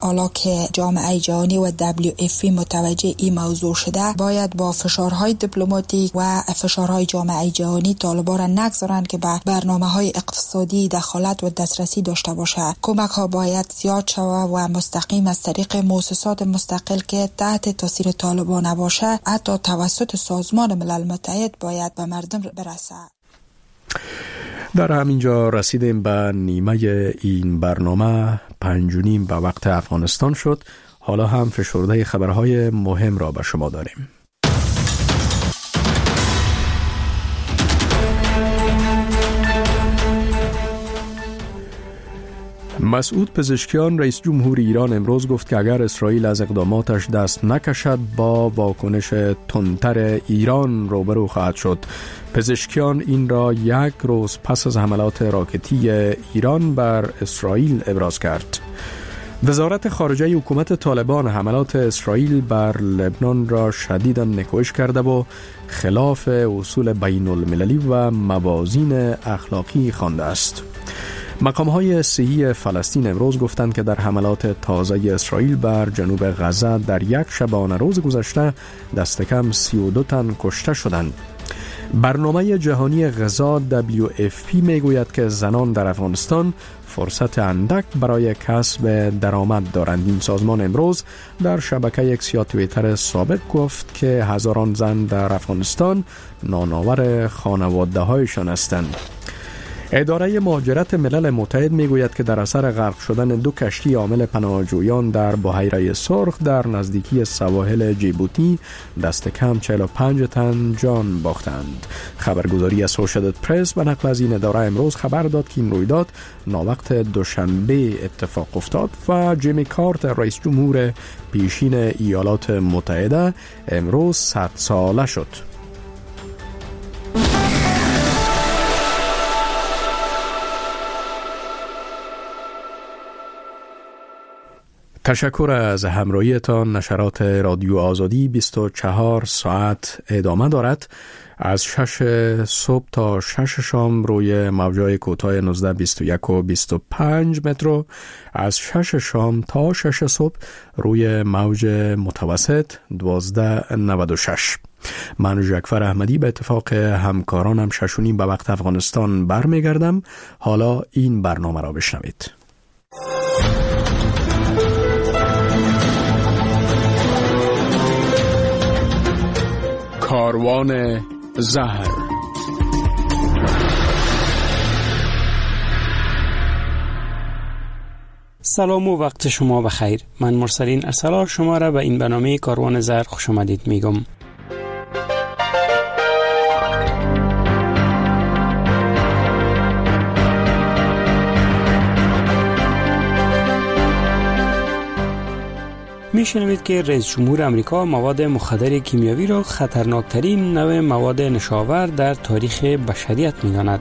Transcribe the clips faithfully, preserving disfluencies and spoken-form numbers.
حالا که جامعه جهانی و دبلیو اف متوجه این موضوع شده، باید با فشارهای دیپلماتیک و فشارهای جامعه جهانی طالبان را نگذارند که به برنامه‌های اقتصادی دخالت و دسترسی داشته باشه. کمک ها باید زیاد شود و مستقیم از طریق مؤسسات مستقل که تحت تاثیر طالبان نباشه، حتی توسط سازمان ملل متحد باید به مردم برسه. در همینجا رسیدیم به نیمه این برنامه. پنج و نیم به وقت افغانستان شد. حالا هم فشرده خبرهای مهم را به شما داریم. مسعود پزشکیان رئیس جمهور ایران امروز گفت که اگر اسرائیل از اقداماتش دست نکشد با واکنش تندتر ایران روبرو خواهد شد. پزشکیان این را یک روز پس از حملات راکتی ایران بر اسرائیل ابراز کرد. وزارت خارجه حکومت طالبان حملات اسرائیل بر لبنان را شدیداً نکوهش کرده و خلاف اصول بین المللی و موازین اخلاقی خوانده است. مقام‌های صحی فلسطین امروز گفتند که در حملات تازه اسرائیل بر جنوب غزه در یک شبانه روز گذشته دست کم سی و دو تن کشته شدند. برنامه جهانی غذا دبلیو اف پی میگوید که زنان در افغانستان فرصت اندک برای کسب درآمد دارند. این سازمان امروز در شبکه ایکس یا توییتر سابق گفت که هزاران زن در افغانستان نانآور خانواده‌هایشان هستند. اداره مهاجرت ملل متحد میگوید که در اثر غرق شدن دو کشتی حامل پناهجویان در بحیره سرخ در نزدیکی سواحل جیبوتی دست کم چهل و پنج تن جان باختند. خبرگزاری اسوشییتد پرس به نقل از این اداره امروز خبر داد که این رویداد ناوقت دوشنبه اتفاق افتاد و جیمی کارتر رئیس جمهور پیشین ایالات متحده امروز صد ساله شد. تشکر از همراهیتان. نشرات رادیو آزادی بیست و چهار ساعت ادامه دارد. از شش صبح تا شش شام روی موجای کوتاه نوزده بیست و یک و بیست و پنج متر، از شش شام تا شش صبح روی موج متوسط دوازده نود و شش. من جعفر احمدی به اتفاق همکارانم شش و نیم به وقت افغانستان برمیگردم. حالا این برنامه را بشنوید. کاروان زهر. سلام و وقت شما بخیر. من مرسلین ارسلان شما را به این برنامه کاروان زهر خوش آمدید میگم. میشنوید که رئیس جمهور امریکا مواد مخدر کیمیاوی را خطرناکترین نوع مواد نشاور در تاریخ بشریت می‌داند.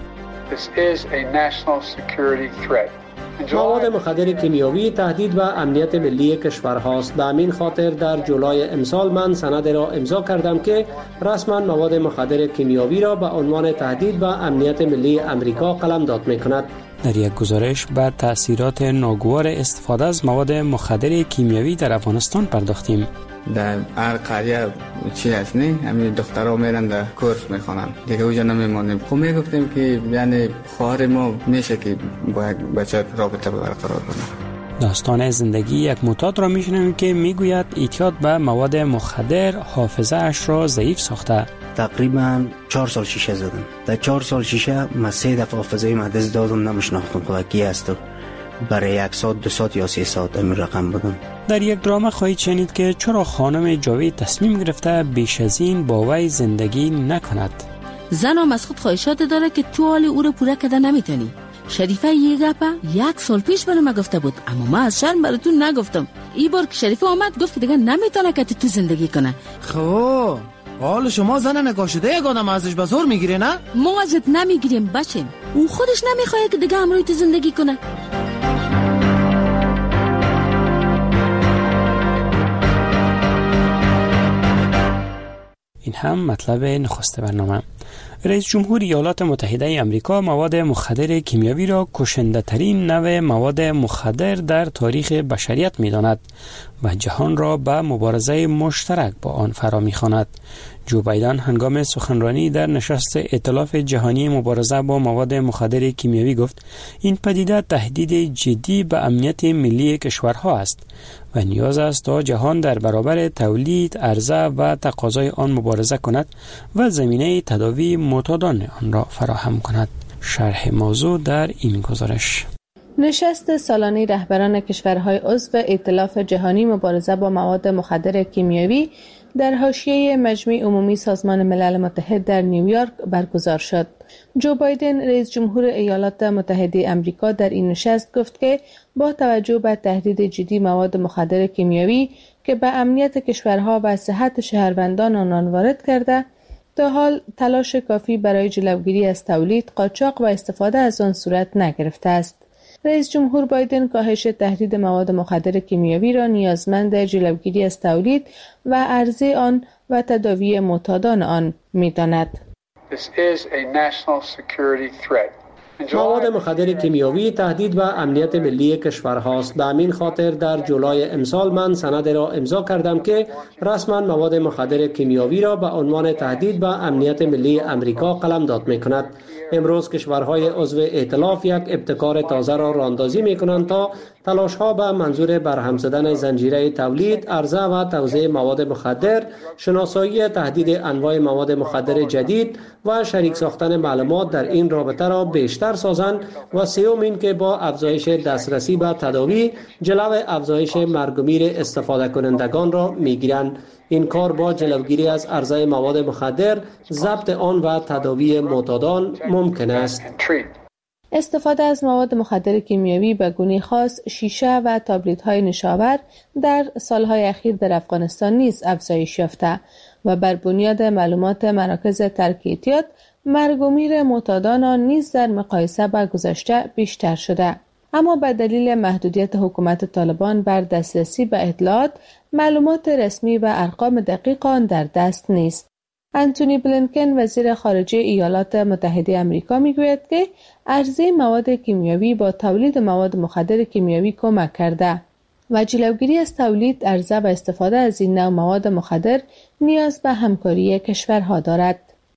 مواد مخدر کیمیاوی تهدید به امنیت ملی کشورهاست. به همین خاطر در جولای امسال من سند را امضا کردم که رسما مواد مخدر کیمیاوی را به عنوان تهدید به امنیت ملی امریکا قلمداد می‌کند. در یک گزارش به تأثیرات ناگوار استفاده از مواد مخدر کیمیاوی در افغانستان پرداختیم. در هر قریه چی هست نه همین دخترها میرن در کورس میخوانن دیگه اونجا نمیمونیم. خب میگفتیم که یعنی خواهر ما میشه که با یک بچه رابطه برقرار کنه. داستان زندگی یک معتاد را میشنویم که میگوید اعتیاد به مواد مخدر حافظه اش را ضعیف ساخته. تقریبا چهار سال شیشه زدم. در چهار سال شیشه من سه دفعه حافظه من دست دادم، نمیشناختم که کی هست. برای یک ساعت دو ساعت یا سه ساعت این رقم بودم. در یک دراما خواهید شنید که چرا خانم جاوید تصمیم گرفته بیش از این با وی زندگی نکند. زن هم از خود خواهشات داره که تو حال او رو پوره کرده نمیتونی. شریفه یه گپه یک سال پیش برای من گفته بود، اما من از شرم براتون نگفتم. این بار که شریفه آمد گفت که دیگه نمیتونه که تو زندگی کنه. خب حال شما زن نکاح شده یک آدم ازش به زور میگیره نه؟ ما ازت نمیگیریم بچم. او خودش نمیخواد که دیگه همراهی تو زندگی کنه. این هم مطلب نخست برنامه. رئیس جمهور ایالات متحده آمریکا مواد مخدر کیمیاوی را کشنده ترین نوع مواد مخدر در تاریخ بشریت می داند و جهان را به مبارزه مشترک با آن فرا می خواند. جو بایدن هنگام سخنرانی در نشست ائتلاف جهانی مبارزه با مواد مخدر کیمیاوی گفت این پدیده تهدید جدی به امنیت ملی کشورها است و نیاز است تا جهان در برابر تولید، عرضه و تقاضای آن مبارزه کند و زمینه تداوی معتادان آن را فراهم کند. شرح موضوع در این گزارش. نشست سالانه رهبران کشورهای عضو ائتلاف جهانی مبارزه با مواد مخدر کیمیاوی در حاشیه مجمع عمومی سازمان ملل متحد در نیویورک برگزار شد. جو بایدن رئیس جمهور ایالات متحده آمریکا در این نشست گفت که با توجه به تهدید جدی مواد مخدر کیمیاوی که به امنیت کشورها و صحت شهروندان آنان وارد کرده، تا حال تلاش کافی برای جلوگیری از تولید، قاچاق و استفاده از آن صورت نگرفته است. رئیس جمهور بایدن کاهش تهدید مواد مخدر کیمیاوی را نیازمند جلوگیری از تولید و عرضه آن و تداوی معتادان آن می‌داند. مواد مخدر کیمیاوی تهدید به امنیت ملی کشورهاست. به همین خاطر در جولای امسال من سند را امضا کردم که رسما مواد مخدر کیمیاوی را به عنوان تهدید به امنیت ملی امریکا قلمداد می‌کند. امروز کشورهای عضو ائتلاف یک ابتکار تازه را راهاندازی می‌کنند تا تلاش‌ها به منظور برهم زدن زنجیره تولید، عرضه و توزیع مواد مخدر، شناسایی تهدید انواع مواد مخدر جدید و شریک ساختن معلومات در این رابطه را بیشتر سازند و سوم این که با افزایش دسترسی به تداوی جلو افزایش مرگ و میر استفاده کنندگان را می‌گیرند. این کار با جلوگیری از عرضه مواد مخدر، ضبط آن و تداوی معتادان ممکن است. استفاده از مواد مخدر کیمیاوی به گونه خاص، شیشه و تابلت‌های نشاور در سالهای اخیر در افغانستان نیز افزایش یافته و بر بنیاد معلومات مراکز ترک اعتیاد، مرگ و میر معتادان آن نیز در مقایسه با گذشته بیشتر شده. اما به دلیل محدودیت حکومت طالبان بر دسترسی به اطلاعات، معلومات رسمی و ارقام دقیق آن در دست نیست. انتونی بلینکن وزیر خارجه ایالات متحده آمریکا میگوید که عرضه مواد کیمیاوی با تولید مواد مخدر کیمیاوی کمک کرده و جلوگیری از تولید، عرضه و استفاده از این نوع مواد مخدر نیاز به همکاری کشورها دارد.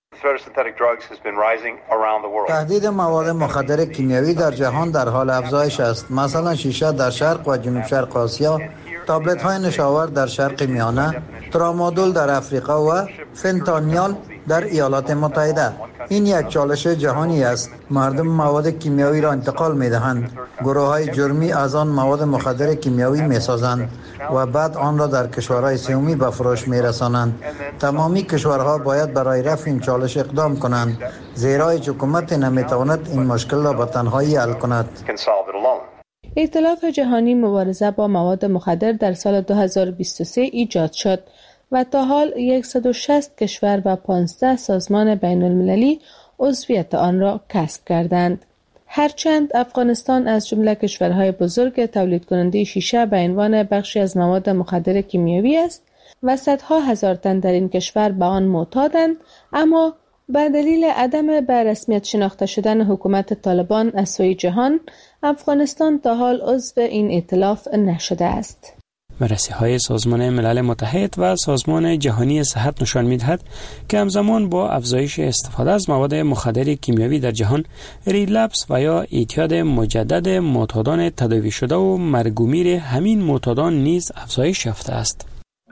تهدید مواد مخدر کیمیاوی در جهان در حال افزایش است. مثلا شیشه در شرق و جنوب شرق آسیا، تابلت های نشاور در شرق میانه، ترامادول در افریقا و فنتانیال در ایالات متحده. این یک چالش جهانی است. مردم مواد کیمیاوی را انتقال می دهند. گروه های جرمی از آن مواد مخدر کیمیاوی می سازند و بعد آن را در کشورهای سومی به فروش می رسانند. تمامی کشورها باید برای رفع این چالش اقدام کنند، زیرا هیچ حکومت نمی تواند این مشکل را به تنهایی حل کند. ائتلاف جهانی مبارزه با مواد مخدر در سال دو هزار و بیست و سه ایجاد شد و تا حال صد و شصت کشور و پانزده سازمان بین المللی عضویت آن را کسب کردند. هرچند افغانستان از جمله کشورهای بزرگ تولید کننده شیشه به عنوان بخشی از مواد مخدر کیمیاوی است و صدها هزار تن در این کشور به آن معتادند، اما به دلیل عدم به رسمیت شناخته شدن حکومت طالبان از سوی جهان، افغانستان تا حال عضو این ائتلاف نشده است. بررسی‌های سازمان ملل متحد و سازمان جهانی صحت نشان می‌دهد که همزمان با افزایش استفاده از مواد مخدر کیمیاوی در جهان، ریلپس و یا اعتیاد مجدد معتادان تداوی شده و مرگ و میر همین معتادان نیز افزایش یافته است.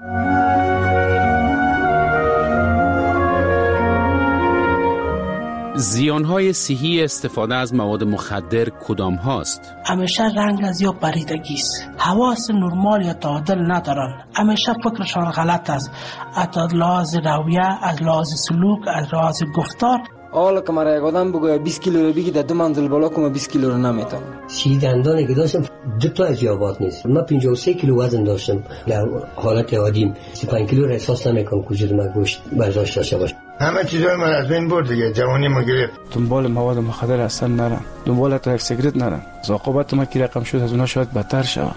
زیانهای صحی استفاده از مواد مخدر کدام هاست؟ همیشه رنگ از یا پریدگی است. حواس نرمال یا تعادل ندارن. همیشه فکرشان غلط است. از لحاظ رویه، از لحاظ سلوک، از لحاظ گفتار. حالا که مرا یک آدم بگوید بیست کیلو رو بگی در دو منزل بالا کنم بیست کیلو رو نمیتونم. سی دندانی که داشتم دو تا از یابات نیست. من پنجاه و سه کیلو وزن داشتم. در حالت عادیم سی و پنج کیلو رو احساس نمیکنم کجور من گوشت برداشت داشته باشم. همه چیزای من از بین برد دیگه، جوانی ما گرفت. دنبال مواد مخدر اصلا نرم، دنبال تا یک سیگرت نرم. عاقبت ما کی رقم شد از اونها شاید بدتر شود.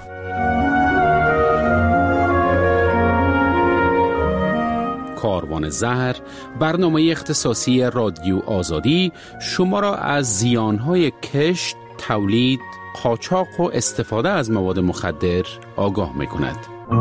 کاروان زهر، برنامه اختصاصی رادیو آزادی شما را از زیانهای کشت، تولید، قاچاق و استفاده از مواد مخدر آگاه می‌کند.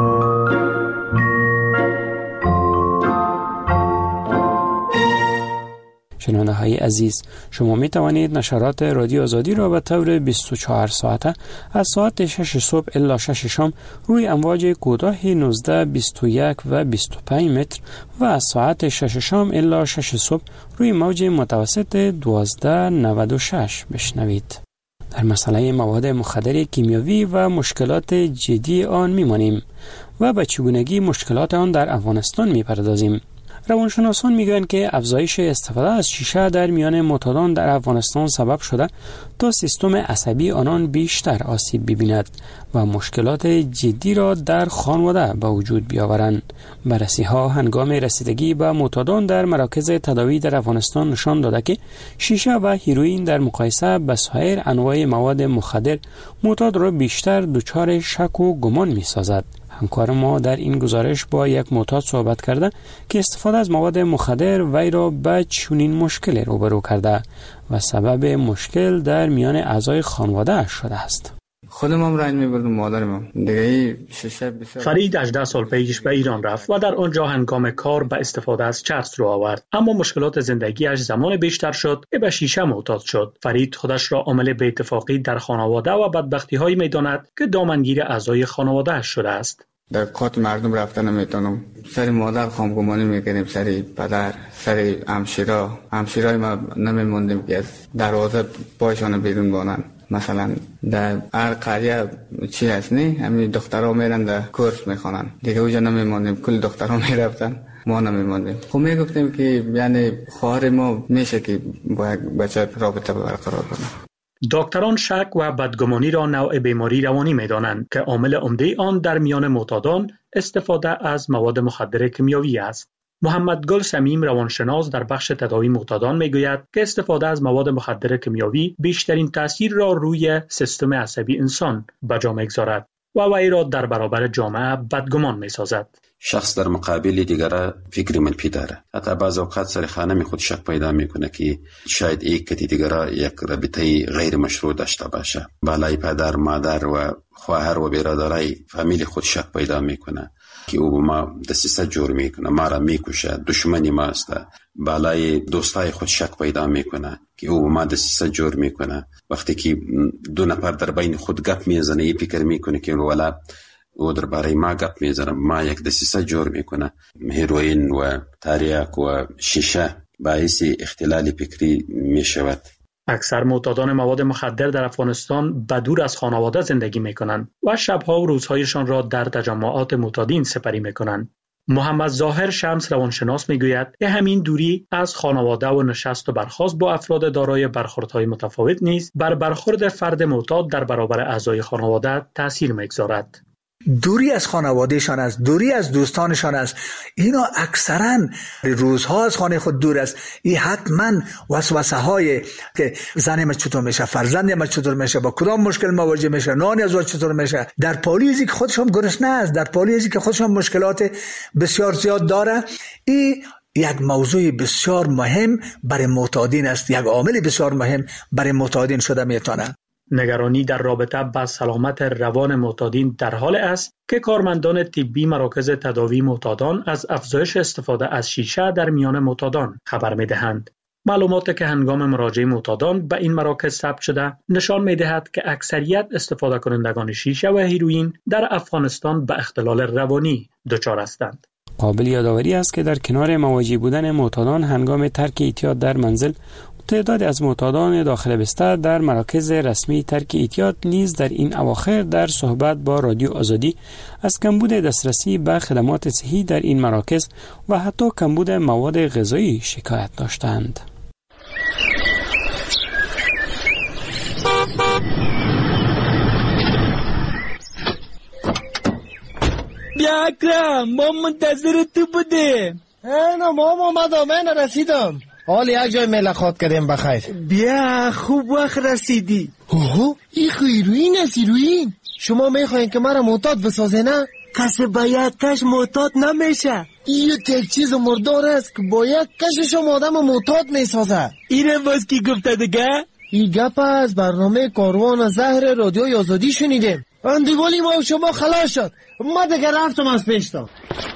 شنونده های عزیز، شما می توانید نشرات رادیو آزادی را به طور بیست و چهار ساعته از ساعت شش صبح الی شش شام روی امواج کوتاه نوزده، بیست و یک و بیست و پنج متر و از ساعت شش شام الی شش صبح روی موج متوسط دوازده نود و شش بشنوید. در مسئله مواد مخدر کیمیاوی و مشکلات جدی آن میمانیم و به چگونگی مشکلات آن در افغانستان میپردازیم. روانشناسان میگویند که افزایش استفاده از شیشه در میان معتادان در افغانستان سبب شده تا سیستم عصبی آنان بیشتر آسیب ببیند و مشکلات جدی را در خانواده به وجود بیاورند. بررسی ها هنگام رسیدگی به معتادان در مراکز تداوی در افغانستان نشان داده که شیشه و هیروئین در مقایسه با سایر انواع مواد مخدر معتاد را بیشتر دچار شک و گمان می‌سازد. همکار ما در این گزارش با یک معتاد صحبت کرده که استفاده از مواد مخدر وی را به چنین مشکل روبرو کرده و سبب مشکل در میان اعضای خانواده شده است. خودم هم رنج می‌بردم، مادرم دیگه شیشه بسیار. فرید هجده سال پیش به ایران رفت و در آنجا هنگام کار به استفاده از چرس رو آورد، اما مشکلات زندگیش زمان بیشتر شد که به شیشه معتاد شد. فرید خودش را عامل بی‌اتفاقی در خانواده و بدبختی‌هایی می‌داند که دامنگیر اعضای خانواده شده است. در قات مردم رفتن نمیتونم، سر مادر خامگمانی میکنیم، سر پدر، سر همشیرا همشیرای ما نمیموندیم که از دروازه پایشان بیرون بانن. مثلا در هر قریه چی هست نه، همین دخترها میرن در کورس میخوانن، دیگه اوجا نمیموندیم، کل دخترها میرفتن، ما نمیموندیم. خب میگفتیم که یعنی خواهر ما میشه که با یک بچه رابطه برقرار کنه. دکتران شک و بدگمانی را نوع بیماری روانی می‌دانند که عامل عمده آن در میان معتادان استفاده از مواد مخدر کیمیاوی است. محمد گل سمیم روانشناس در بخش تداوی معتادان میگوید که استفاده از مواد مخدر کیمیاوی بیشترین تاثیر را روی سیستم عصبی انسان به جا می‌گذارد و وی را در برابر جامعه بدگمان می‌سازد. شخص در مقابل دیگر فکر منفی داره، حتی بعض اوقات سر خانه خود شک پیدا میکنه که شاید یک کتی دیگر یک رابطه غیر مشروع داشته باشه. بالای پدر، مادر و خواهر و برادرای فامیل خود شک پیدا میکنه که او با ما دسیسه جور میکنه، ما را میکشه، دشمنی ماست. بالای دوستای خود شک پیدا میکنه که او با ما دسیسه جور میکنه. وقتی که دو نفر در بین خود گپ میزنه، ای فکر میکنه که والا او در برای ما گپ میزنه، ما یک دسیسه جور میکنه. هیروئین و تریاک و شیشه باعث اختلال فکری میشود. اکثر معتادان مواد مخدر در افغانستان بدور از خانواده زندگی میکنند و شبها و روزهایشان را در تجمعات معتادین سپری میکنند. محمد ظاهر شمس روانشناس میگوید که همین دوری از خانواده و نشست و برخاست با افراد دارای برخوردهای متفاوت نیز بر برخورد فرد معتاد در برابر اعضای خانواده تاثیر میگذارد. دوری از خانوادهشان است، دوری از دوستانشان است. اینا اکثرا روزها از خانه خود دور است. این حتما وسوسه های که زن ما چطور میشه، فرزند ما چطور میشه، با کدام مشکل مواجه میشه، نان از وقت چطور میشه، در پالیزی که خودشون گرسنه است، در پالیزی که خودشون مشکلات بسیار زیاد داره. این یک موضوع بسیار مهم برای معتادین است، یک عامل بسیار مهم برای معتادین شده میتونه. نگرانی در رابطه با سلامت روان معتادین در حال است که کارمندان طبی مراکز تداوی معتادان از افزایش استفاده از شیشه در میان معتادان خبر می‌دهند. معلوماتی که هنگام مراجعه معتادان به این مراکز ثبت شده نشان می‌دهد که اکثریت استفاده کنندگان شیشه و هیروئین در افغانستان به اختلال روانی دچار هستند. قابل یادآوری است که در کنار مواجه بودن معتادان هنگام ترک اعتیاد در منزل، تعدادی از معتادان داخل بستر در مراکز رسمی ترک اعتیاد نیز در این اواخر در صحبت با رادیو آزادی از کمبود دسترسی به خدمات صحی در این مراکز و حتی کمبود مواد غذایی شکایت داشتند. بیا اکرم، ما منتظر تو بودیم. اینا مام اومدم، من رسیدم. حالا یک جای ملاقات کردیم بخیر. بیا خوب وقت رسیدی. اوه این هیروئین است، هیروئین. شما میخواین که مرا معتاد بسازه نه؟ کسی به یک کش معتاد نمیشه. این یک چیز مردار است که با یک کشش هم آدم معتاد میسازه. اینه باز کی گفته دیگه؟ این گپ از برنامه کاروان زهر رادیوی آزادی شنیدیم. اندیوالی ما و شما خلاص شد. ما دیگه رفتم از پیشتا.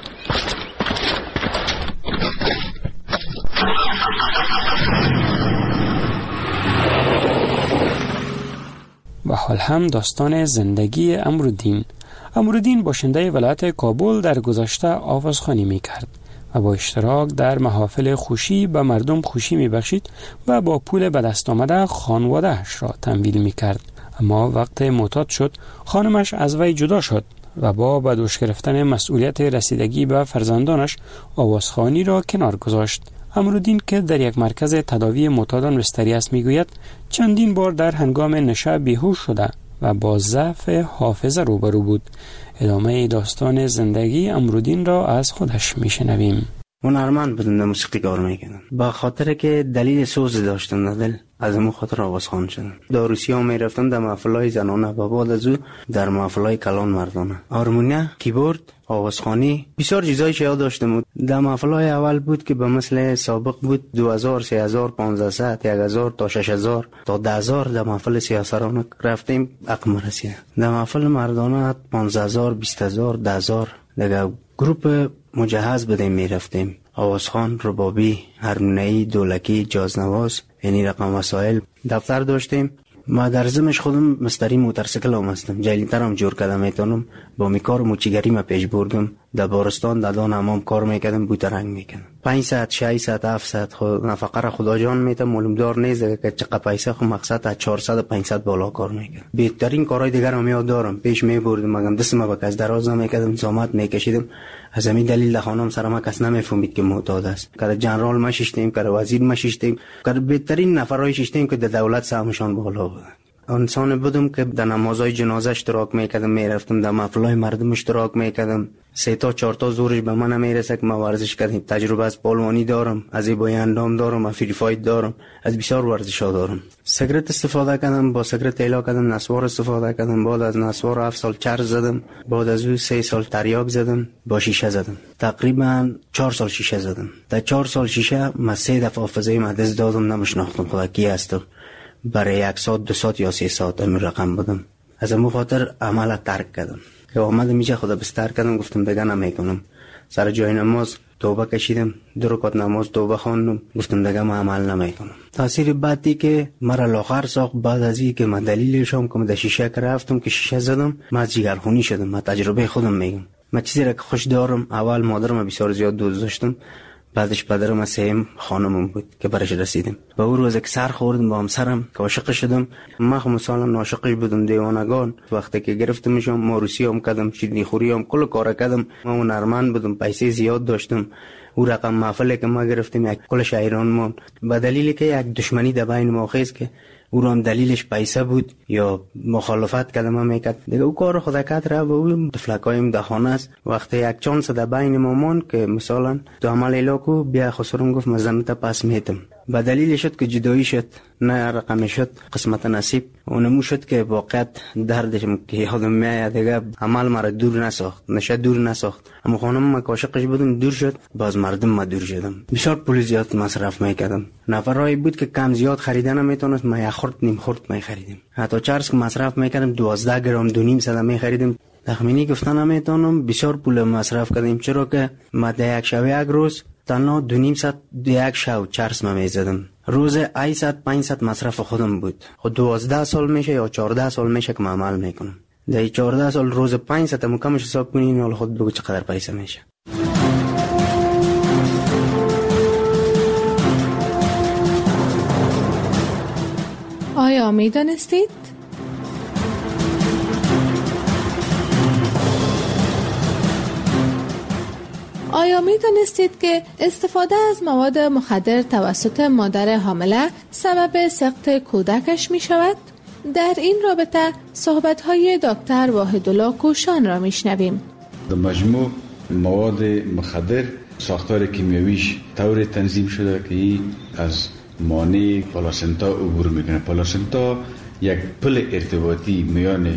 و حال هم داستان زندگی امرالدین. امرالدین باشنده ولایت کابل در گذشته آوازخوانی می کرد و با اشتراک در محافل خوشی به مردم خوشی می بخشید و با پول به دست آمده خانواده‌اش را تمویل می کرد. اما وقت معتاد شد خانمش از وی جدا شد و با به دوش گرفتن مسئولیت رسیدگی به فرزندانش آوازخوانی را کنار گذاشت. امرالدین که در یک مرکز تداوی معتادان بستری است میگوید چندین بار در هنگام نشه بیهوش شده و با ضعف حافظه روبرو بود. ادامه داستان زندگی امرالدین را از خودش میشنویم. هنرمند بودم، در موسیقی کار میکردم. با خاطر که دلیل سوز داشتم در دل، از امو خاطر آوازخوان شدم. در روسیه میرفتم در محفلهای زنانه و بعد از او در محفلهای کلان مردانه. هارمونیه، کیبورد، آوازخوانی، بسیار چیزای یاد داشتم. در محفلهای اول بود که به مثل سابق بود دو هزار، سه هزار، پانزده، یک هزار تا شش هزار تا ده هزار در محفل سیاسرانه رفتیم عقم رسیده. در محفل مردانه پانزده هزار، بیست هزار، ده هزار دیگه گروپ مجهز بدیم میرفتیم. آوازخوان، ربابی، هارمونیایی، دولکی، جازنواز، یعنی رقم وسایل. دفتر داشتیم. ما در زمش خودم مستری موتورسیکل هم هستم. جلیتر هم جور کردم میتونم. با می کار موچیگری ما پیش بردم. در بارستان در دان همام کار میکردم، بوترنگ میکردم. پانصد، ششصد، هفتصد خود نفقه را خدا جان میتم معلوم دار نیست که چقدر پیسه خو مقصد از چهارصد و پانصد بالا کار میکردم. بهترین کارهای دیگر هم یاد دارم. پیش میبردم مگم دست ما با کس دراز نمیکردم، زحمت میکشیدم. از همین دلیل در خانم سر ما کس نمیفهمید که معتاد است. که جنرال ما شیشتیم، که وزیر ما شیشتیم، که بهترین نفرای شیشتیم که در دولت سهمشان بالا بود. انسان بودم که در نمازهای جنازه اشتراک میکردم، میرفتم در محفلهای مردم اشتراک میکردم. سه تا چهار تا زورش به من نمیرسه که ما ورزش کردیم. تجربه از پالوانی دارم، از ایبای اندام دارم، از فری فایت دارم، از بسیار ورزش‌ها دارم. سیگرت استفاده کردم، با سیگرت ایلا کردم، نسوار استفاده کردم. بعد از نسوار هفت سال چرس زدم. بعد از اون سه سال تریاک زدم، با شیشه زدم. تقریبا چهار سال شیشه زدم. در چهار سال شیشه من سه دفعه حافظه ما دست دادم، نمیشناختم خدا کی است. برای یک ساعت، دو ساعت یا سه ساعت این رقم بودم. از امو خاطر عمل ترک کردم. که آمدم میشه خدا بستر کردم، گفتم دیگه نمیکنم. سر جای نماز توبه کشیدم، دو رکعت نماز توبه خواندم، گفتم دیگه ما عمل نمیکنم. تاثیر بعدی که مرا لاغر ساخت بعد از اینکه من دلیلش هم که من در شیشه رفتم که شیشه زدم، من جگرخونی شدم. من تجربه خودم میگم. من چیزی را که خوش دارم، اول مادرم بسیار زیاد دوست داشتم، بعدش پدرم سیم خانمم بود که برش رسیدم. و اون روز که سر خوردم با همسرم که عاشق شدم. من خو مثلا عاشقش بودم دیوانگان. وقتی که گرفتمشم ماروسی هم کردم، شیرینی خوری هم کل کار کردم. من هنرمند بودم، پیسه زیاد داشتم. او رقم محفلی که ما گرفتیم یک کل شاعران ما به دلیلی که یک دشمنی در بین ما خیز که او رو هم دلیلش پیسه بود یا مخالفت کردم هم میکرد دیگه. او کار خدا کرد را به اون فلکایم در خانه است. وقتی یک چانس در بین ما مان که مثلا تو عمل ایلاکو بیا خسرم گفت مزنتا پس میتم. به دلیل شد که جدایی شد، نه رقم شد قسمت نصیب. اونمو شد که واقعیت دردشم که یادم میاد دیگه. عمل مرا دور نساخت، نشه دور نساخت. اما خانم ما عاشقش بودم دور شد، باز مردم ما دور شدم. بسیار پول زیاد مصرف میکردم. نفرایی بود که کم زیاد خریدن نمیتونست، ما یک خورد نیم خورد میخریدیم. حتی چرس که مصرف میکردم دوازده گرم دو نیم صد میخریدیم. تخمینی گفتن نمیتونم، بسیار پول مصرف کردیم. چرا که ما در یک شب یک روز تنها دو نیم ساعت یک شو چرس ما میزدم. روز هشتصد پانصد مصرف خودم بود. خود دوازده سال میشه یا چهارده سال میشه که من عمل میکنم. در چهارده سال روز پانصد مکمش حساب کنین، حالا خود بگو چقدر پیسه میشه. آیا میدانستید؟ آیا می دانستید که استفاده از مواد مخدر توسط مادر حامله سبب سقط کودکش می شود؟ در این رابطه صحبت‌های دکتر واحدالله کوشان را می شنویم. در مجموع مواد مخدر ساختار کیمیاییش طور تنظیم شده که از مانع پلاسنتا عبور میکنه. پلاسنتا یک پل ارتباطی میان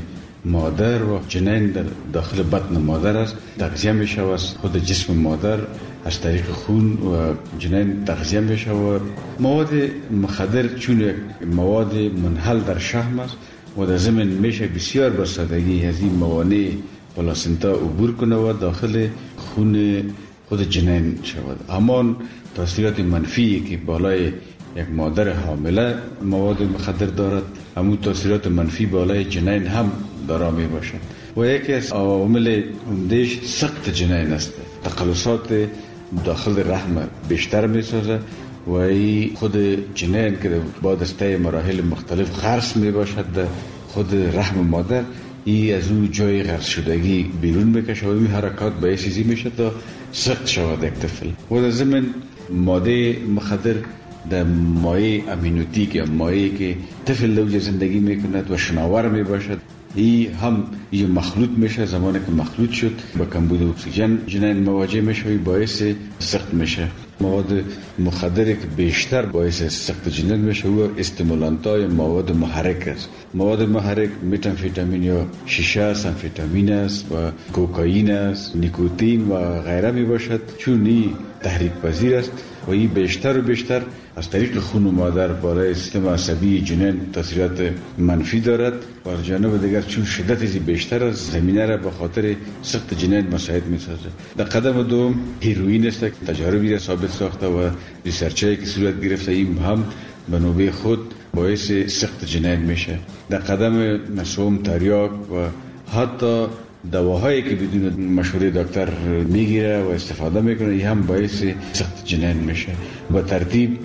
مادر و جنین در داخل بطن مادر است، تغذیه می شود. خود جسم مادر از طریق خون و جنین تغذیه می شود. مواد مخدر چون یک مواد منحل در شحم است و در ضمن میشه بسیار به سادگی از این موانع پلاسنتا عبور کنه و داخل خون خود جنین شود. اما تاثیرات منفی که بالای یک مادر حامله مواد مخدر دارد، همون تاثیرات منفی بالای جنین هم دارا می باشد و یکی از عوامل عمده‌اش سقط جنین است. تقلصات داخل رحم بیشتر می سازه و این خود جنین که بعد از طی مراحل مختلف غرس می باشد در خود رحم مادر، ای از اون جای غرس شدگی بیرون میکشه و این حرکات باعث چیزی میشه تا سقط شود یک طفل. و در ضمن ماده مخدر در مایع امینوتیک یا مایعی که طفل در زندگی میکند و شناور میباشد، ای هم یه مخلوط میشه. زمانی که مخلوط شد با کمبود اکسیژن جنین مواجه میشه و باعث سقط میشه. مواد مخدر که بیشتر باعث سقط جنین میشه و استیمولانت‌های مواد محرک است. مواد محرک متامفتامین یا شیشه است، امفتامین است و کوکائین است، نیکوتین و غیره می باشد. چون این تحریک پذیر است و این بیشتر و بیشتر از طریق خون مادر بالای سیستم عصبی جنین تاثیرات منفی دارد و از جانب دیگر چون شدت از بیشتر از زمینه را به خاطر سقط جنین مساعد می سازد. در قدم دوم هیروئین است که تجاربی را ثابت ساخته و ریسرچایی که صورت گرفته این هم به نوبه خود باعث سقط جنین میشه. در قدم مسوم تریاک و حتی دواهایی که بدون مشوره دکتر میگیره و استفاده میکنه این هم باعث سقط جنین میشه. با ترتیب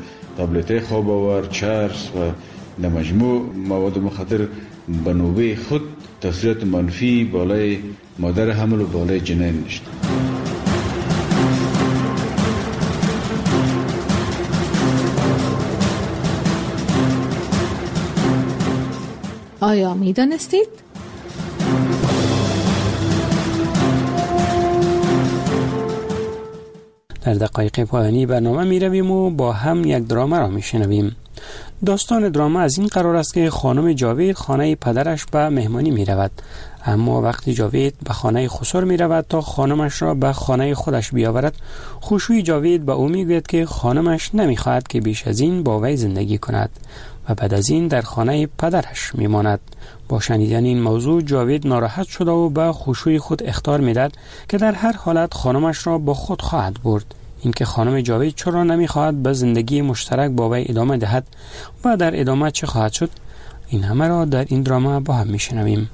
تابلت خواب آور، چرس و در مجموع مواد مخدر به نوبه خود تاثیرات منفی بالای مادر حمل و بالای جنین داشت. آیا می دانستید؟ در دقایق پایانی برنامه می رویم و با هم یک دراما را می شنویم. داستان دراما از این قرار است که خانم جاوید خانه پدرش به مهمانی می رود، اما وقتی جاوید به خانه خسر می رود تا خانمش را به خانه خودش بیاورد، خوشوی جاوید به او می گوید که خانمش نمی خواهد که بیش از این با وی زندگی کند و بعد از این در خانه پدرش می ماند. با شنیدن این موضوع جاوید ناراحت شده و به خوشوی خود اخطار می داد که در هر حالت خانمش را با خود خواهد برد. اینکه خانم جاوید چرا نمی خواهد به زندگی مشترک با وی ادامه دهد و در ادامه چه خواهد شد، این همه را در این دراما با هم می شنویم.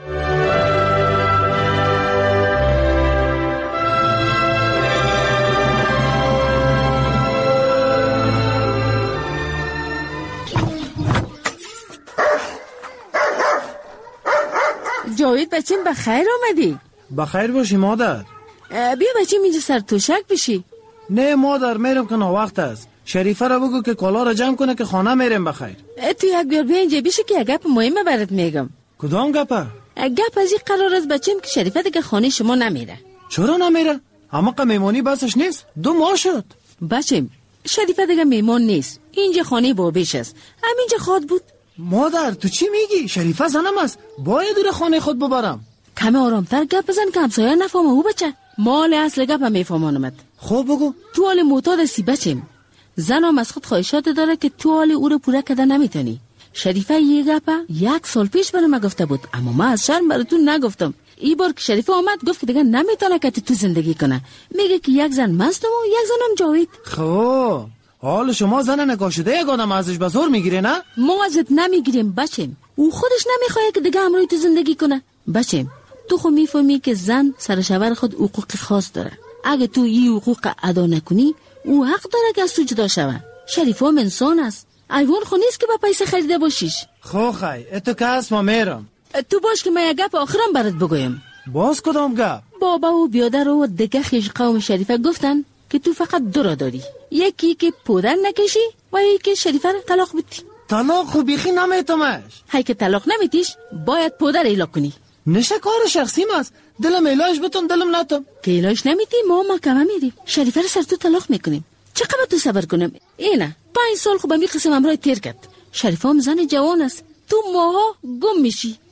جاوید بچیم بخیر آمدی؟ بخیر باشی مادر. بیا بچیم اینجا سر توشک بشی. نه مادر میرم که وقت است. شریفه را بگو که کالا را جمع کنه که خانه میرم بخیر. تو یک بیار بیا اینجا بشی که یک گپ مهمه برات میگم. کدام گپه؟ گپ از این قرار است بچیم که شریفه دیگه خانه شما نمیره. چرا نمیره؟ اما که میمونی بسش نیست. دو ماه شد. بچیم شریفه دیگه میمون نیست. اینجا خانه بابیش است. همینجا خواد بود. مادر تو چی میگی؟ شریفه زنم است. باید دور خانه خود ببرم. کمی آرامتر گپ بزن که همسایه نفهمه. او بچه مال اصل گپ میفهمانمت. خب بگو. تو حال معتاد سی بچیم. زنم از خود خواهشات داره که تو حال او رو پوره کده نمیتونی. شریفه یه گپ یک سال پیش برام گفته بود، اما من از شرم براتون نگفتم. این بار که شریفه آمد گفت که دیگه نمیتونه که تو زندگی کنه. میگه که یک زن مستم و یک زنم جاوید. خب حال شما زن نکاح شده یک آدم ازش به زور میگیره نه؟ ما ازت نمیگیریم بچیم. او خودش نمیخواد که دیگه همراهی تو زندگی کنه. بچیم تو خو میفهمی که زن سر شوهر خود حقوق خاص داره. اگه تو این حقوق ادا نکنی او حق داره که از تو جدا شود. شریفه هم انسان است. ایوان خو نیست که با پیسه خریده باشیش. خو خی اتو که هست ما میرم. تو باش که من یک گپ آخرم برات بگویم. باز کدام گپ؟ بابا و بیادر و دیگه خیش قوم شریفه گفتن که تو فقط دو را داری، یکی که پودر نکشی و یکی که شریفه را طلاق بدی. طلاق خو بیخی نمیتمش. هی که طلاق نمیتیش باید پودر ایلا کنی. نشه کار شخصی ماست. دلم ایلاش بتون دلم نتم. که ایلاش نمیتی ما محکمه میریم. شریفه را سر تو طلاق میکنیم. چقدر تو صبر کنم؟ اینه پنج سال خوب می قسم امرای تیر کرد. شریفه هم زن جوان است. تو ماها گم میشی.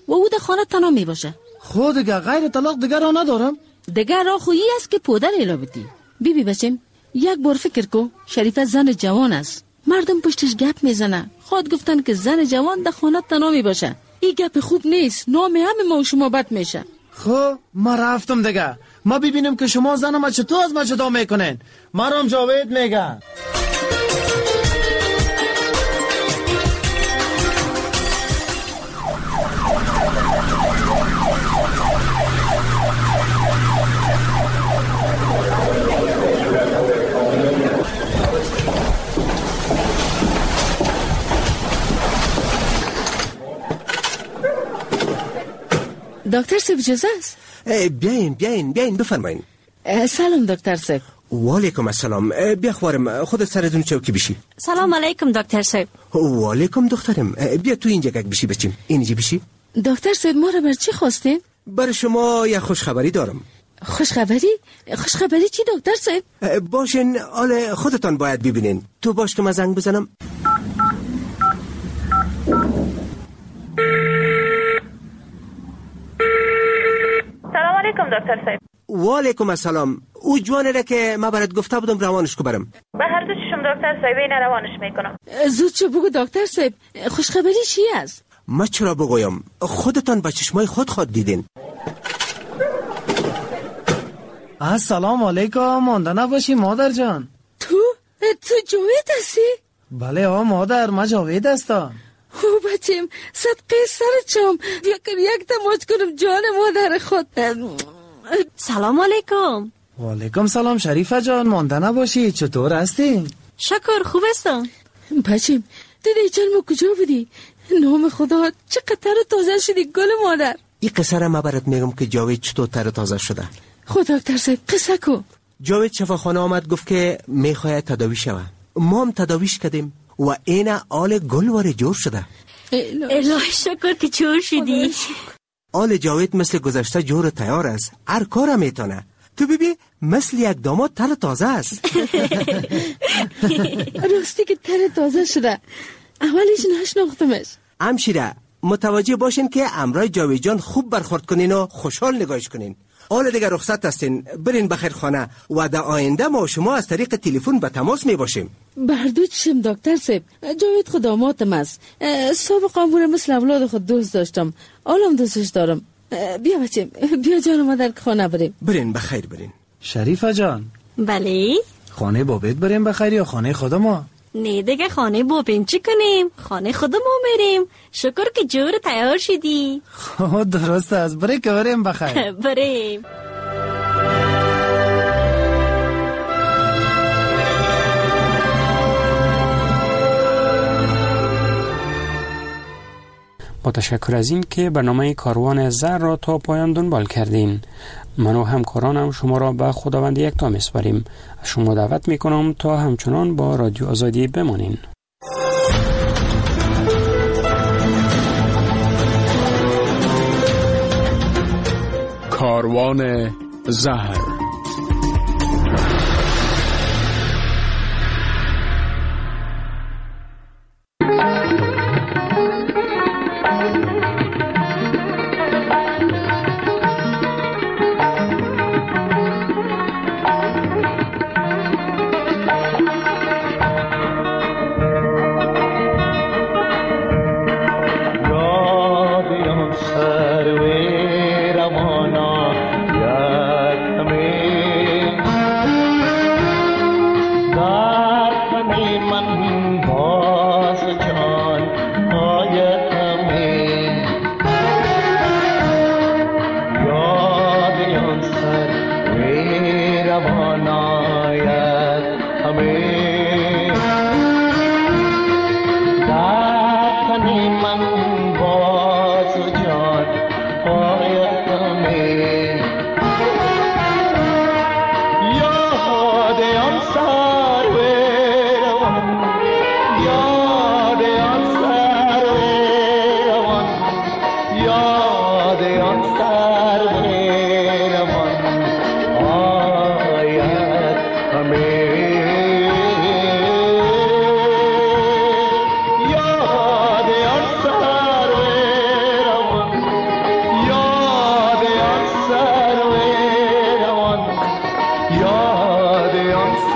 و او در خانه تنها می باشه. خود دیگه غیر طلاق دیگر را ندارم. دیگر را خویی است که پودر اعلا بدی. بی بی بچم یک بار فکر کو، شریفه زن جوان است. مردم پشتش گپ میزنه. خود گفتن که زن جوان در خانه تنها می باشه. این گپ خوب نیست. نام همه ما و شما بد میشه. خب ما رفتم دیگه. ما ببینیم که شما زن ما چطور از ما جدا میکنین. مرام جاوید میگن. دکتر صاحب اجازه است؟ بیاین بیاین بیاین بفرمایین. سلام دکتر صاحب. و علیکم السلام. بیا خوارم خودت سرتون چوکی بشی. سلام علیکم دکتر صاحب. و علیکم دخترم. بیا تو اینجا گک بشی بچیم. اینجا بشی. دکتر صاحب ما را بر چی خواستین؟ برای شما یه خوشخبری دارم. خوشخبری؟ خوشخبری چی دکتر صاحب؟ باشین حال خودتان باید ببینین. تو باش که من زنگ بزنم. سلام علیکم دکتر صاحب. و علیکم السلام. او جوانه را که ما برات گفته بودم روانش کو برم. به هر دو چشم دکتر صاحب اینا روانش میکنم. زود چه بگو دکتر صاحب. خوشخبری چی است؟ ما چرا بگویم؟ خودتان با چشمای خود خود دیدین. السلام علیکم. مانده نباشی مادر جان. تو؟ تو جاوید هستی؟ بله ها مادر ما جاوید هستم. او بچم صدقه سرچم بیا که یک تماس کنم جان مادر خود. سلام علیکم. و علیکم سلام شریفه جان. مانده نباشی چطور هستی؟ شکر خوب هستم. بچم تو دیچل ما کجا بودی؟ نام خدا چقدر تازه شدی گل مادر. این قصه را ما برات میگم که جاوید چطور تر تازه شده. خود دکتر صاحب قصه کو. جاوید شفاخانه آمد گفت که میخواید تداوی شوه. ما هم تداویش کردیم و این آل گل واره جور شده. الهی شکر که جور شدی. آل جاوید مثل گذشته جور تیار است. هر کار میتونه. تو ببین مثل یک داماد تر تازه است. راستی که تر تازه شده. اولش نشناختمش. همشیره متوجه باشین که امرای جاوید جان خوب برخورد کنین و خوشحال نگاهش کنین. حالا دیگه رخصت هستین برین بخیر خانه و در آینده ما شما از طریق تلفن به تماس می باشیم. بردو چشم دکتر صاحب. جاوید خود دامادم است. سابقا بوده مثل اولاد خود دوست داشتم. حالم دوستش دارم. بیا بچم بیا جان مادر خانه بریم. برین بخیر برین. شریفه جان. بله خانه بابت بریم بخیر یا خانه خود ما؟ نه دیگه خانه بابیم چی کنیم؟ خانه خود ما میریم. شکر که جور تیار شدی. خب درست است. بریم که بریم بخیر. بریم. با تشکر از این که برنامه کاروان زر را تا پایان دنبال کردین. من و همکارانم شما را به خداوند یکتا میسپاریم. از شما دعوت میکنم تا همچنان با رادیو آزادی بمانین. کاروان زهر.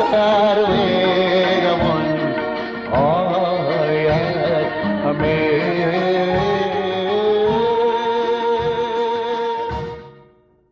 خطر